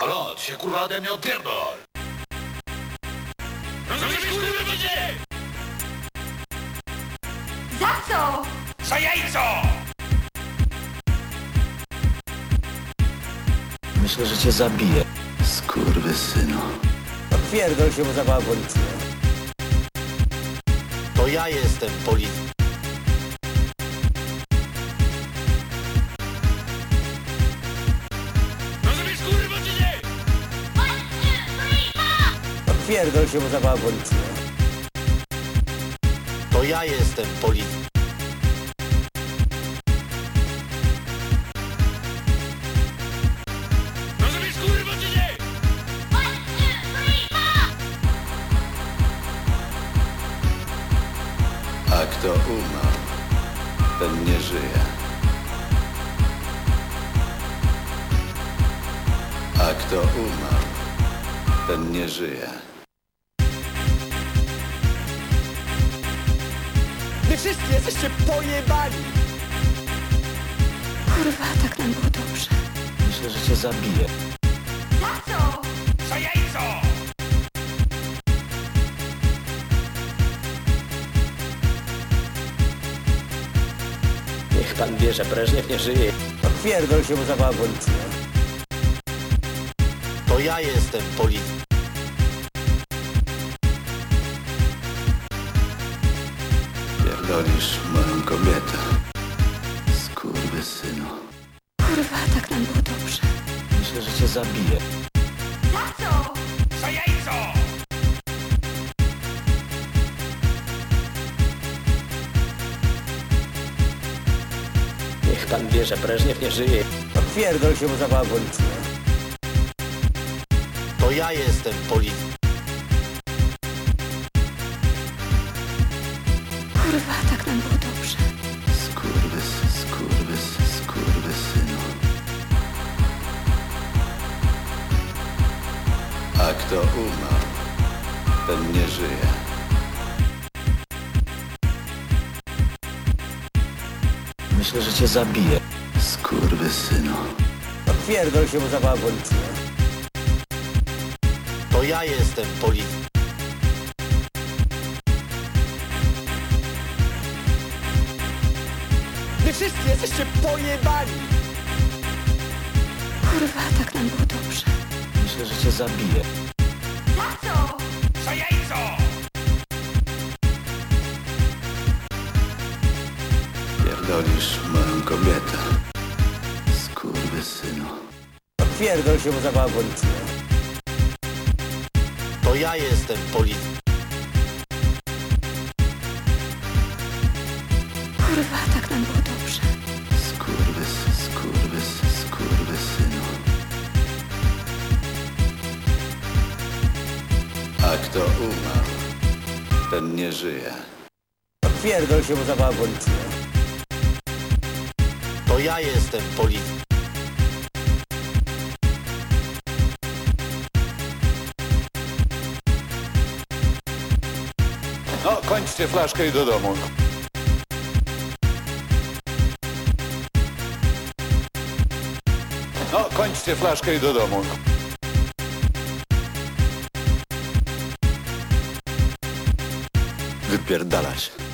Halo, ty się kurwa ode mnie odpierdol! Rozumiesz, kurwa, gdzie? Za co? Za jajco! Myślę, że cię zabiję. Skurwysynu. Pierdol się, bo zawołał policję. To ja jestem policja. Rozumiesz, kurwa, czy nie? Pierdol się, bo zawołał policję. To ja jestem policja. Rozumiesz, kurwa, czy nie? A kto umarł, ten nie żyje. A kto umarł, ten nie żyje. Wy wszyscy jesteście pojebani! Kurwa, tak nam było dobrze. Myślę, że cię zabiję. Za co? Za jajco! Niech pan wie, że Breżniew nie żyje. Pierdol się, bo zawołał policję. To ja jestem policja. Pierdolisz moją kobietę. Skurwysynu. Kurwa, tak nam było dobrze. Myślę, że cię zabiję. Za co? Za jajco! Niech pan wie, że Breżniew nie żyje. Pierdol się, bo zawołał policję. To ja jestem policja. Kurwa, tak nam było dobrze. Skurwysynu. A kto umarł, ten nie żyje. Myślę, że cię zabiję. Skurwysynu. Pierdol się, bo zawołał policję. To ja jestem policja. Wy wszyscy jesteście pojebani! Kurwa, tak nam było dobrze. Myślę, że cię zabiję. Za co? Za jajco! Pierdolisz moją kobietę. Skurwysynu. Pierdol się, bo zawołał policję. To ja jestem policja. Kurwa, tak nam było dobrze. Skurwysynu. A kto umarł, ten nie żyje. Pierdol się, bo zawołał policję. To ja jestem policja. No, kończcie flaszkę i do domu. No, kończcie flaszkę i do domu. Wypierdalać.